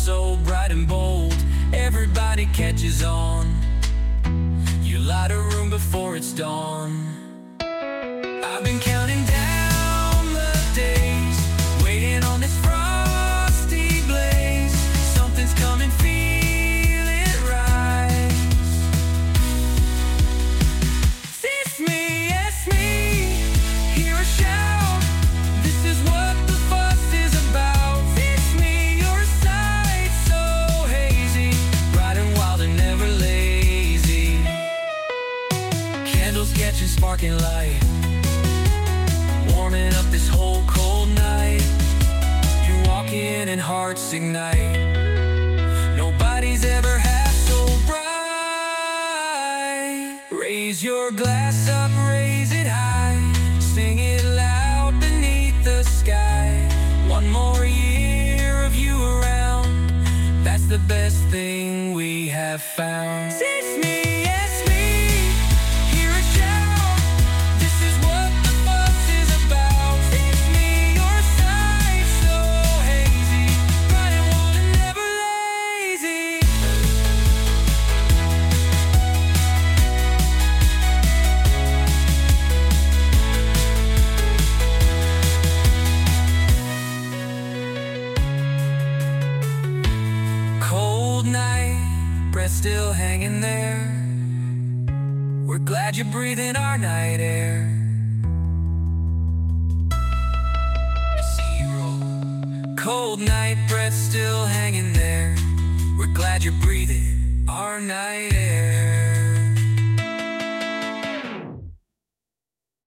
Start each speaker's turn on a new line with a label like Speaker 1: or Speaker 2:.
Speaker 1: so bright and bold, everybody catches on. You light a room before it's dawn. I've been counting down the days, waiting on this frosty blaze. Something's coming, feel it rise. It's me, it's me, hear a shout. This is what the fuss is about. It's me, your sight so hazy, bright and wild and never lazy. Candles catching sparking light, warming up this whole cold night. You walk in and hearts ignite. Nobody's ever half so bright. Raise your glass up, raise it high, sing it loud beneath the sky. One more year of you around, that's the best thing we have found. It's me, it's me, hear a shout. This is what the fuss is about. It's me, your sight so hazy, bright and wild and never lazy. Cold night, breath still hanging there. We're glad you're breathing our night air. Cold night, breath still hanging there. We're glad you're breathing our night air.